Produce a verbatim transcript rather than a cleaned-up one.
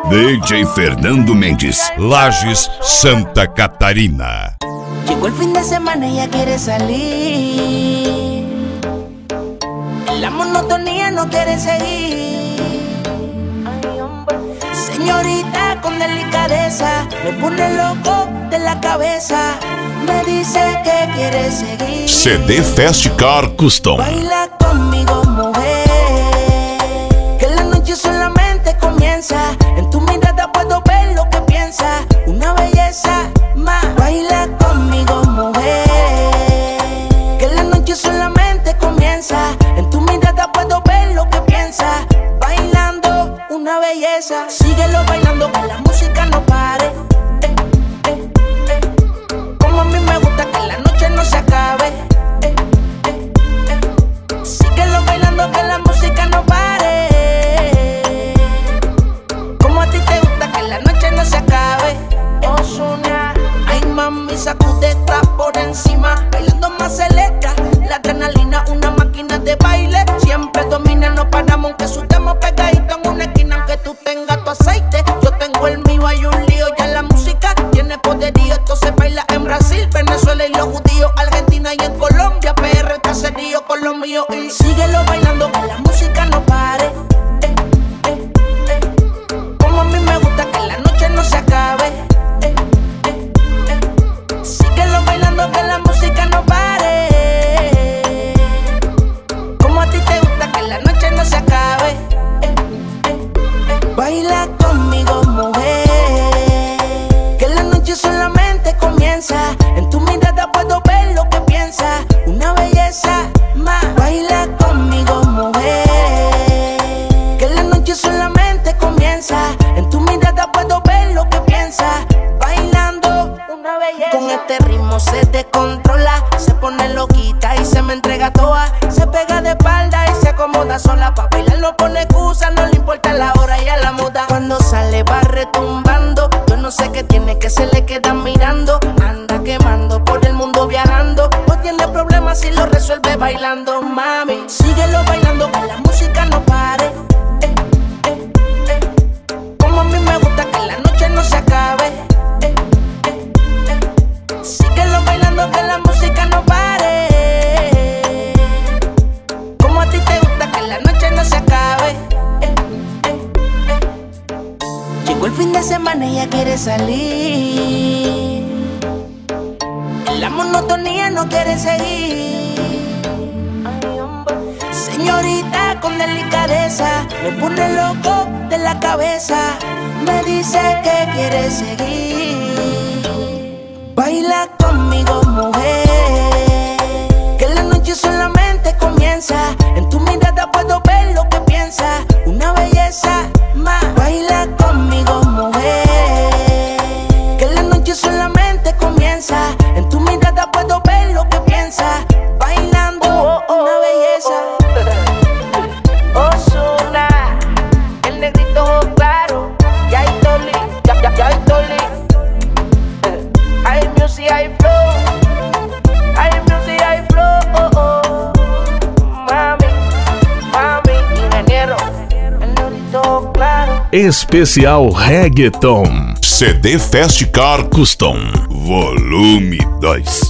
D J Fernando Mendes, Lages, Santa Catarina. Llegó el fin de semana y ella quiere salir. La monotonía no quiere seguir. Señorita con delicadeza me pone loco de la cabeza. Me dice que quiere seguir. C D Fast Car Custom. Baila conmigo, mujer, que la noche solamente comienza. En tu mirada puedo ver lo que piensas. Una belleza más. Baila conmigo, mujer, que la noche solamente comienza. En tu mirada puedo ver lo que piensas. Bailando, una belleza. Síguelo bailando, que la música no pare. Eh, eh, eh. Como a mí me gusta que la noche no se acabe. Eh, eh, eh. Síguelo bailando, que la música no pare. Como a ti te gusta que la noche no se acabe. Ozuna, ay mami, sacude atrás por encima. Bailando más selecta, la adrenalina, una máquina de baile. Siempre domina, no paramos aunque sudemos pegaditos en una esquina. Aunque tú tengas tu aceite, yo tengo el mío, hay un lío. Ya la música tiene poderío, esto se baila en Brasil, Venezuela y los judíos, Argentina y en Colombia, P R, el caserío con los míos. Y síguelo bailando, que la música no pare. Eh, eh, eh. Como a mí me gusta que la noche no se acabe. Eh, eh, eh. Síguelo bailando, que la música no pare. Como a ti te gusta que la noche no se acabe. Eh, eh, eh. Baila conmigo, mujer, que la noche solamente comienza. En tu mirada puedo ver lo que piensas. Una belleza más. Baila conmigo, mujer, que la noche solamente comienza. En tu mirada puedo ver lo que piensas. Bailando, una belleza. Con este ritmo se descontrola, se pone loquita y se me entrega toda. Se pega de espalda y se acomoda sola. Pa' bailar no pone excusa, no le importa la hora y a la moda. Cuando sale va retumbando, yo no sé qué tiene, que se le queda mirando. Anda quemando por el mundo viajando. No tiene problema si lo resuelve bailando, mami. Síguelo bailando, que la música no pare. Eh, eh, eh. Como a mí me gusta que la noche no se acabe. Eh, eh, eh. Síguelo bailando, que la música no pare. Como a ti te gusta que la noche no se acabe. Eh, eh, eh. Llegó el fin de semana y ella quiere salir. La monotonía no quiere seguir. Señorita con delicadeza me pone loco de la cabeza. Me dice que quiere seguir. Baila conmigo, mujer, que la noche solamente comienza. En tu mirada puedo ver lo que piensas. Una belleza más. Baila conmigo, mujer, que la noche solamente comienza. En tu mirada puedo ver lo que piensas. Bailando, oh, oh, una belleza. Ozuna, el negrito ojo claro. Ya hay Toli, ya, ya, ya hay Toli. Hay music, hay flow. Hay music, hay flow. Oh, oh. Mami, mami, ingeniero, el negrito ojo claro. Especial Reggaeton. C D Fast Car Custom, volume dois.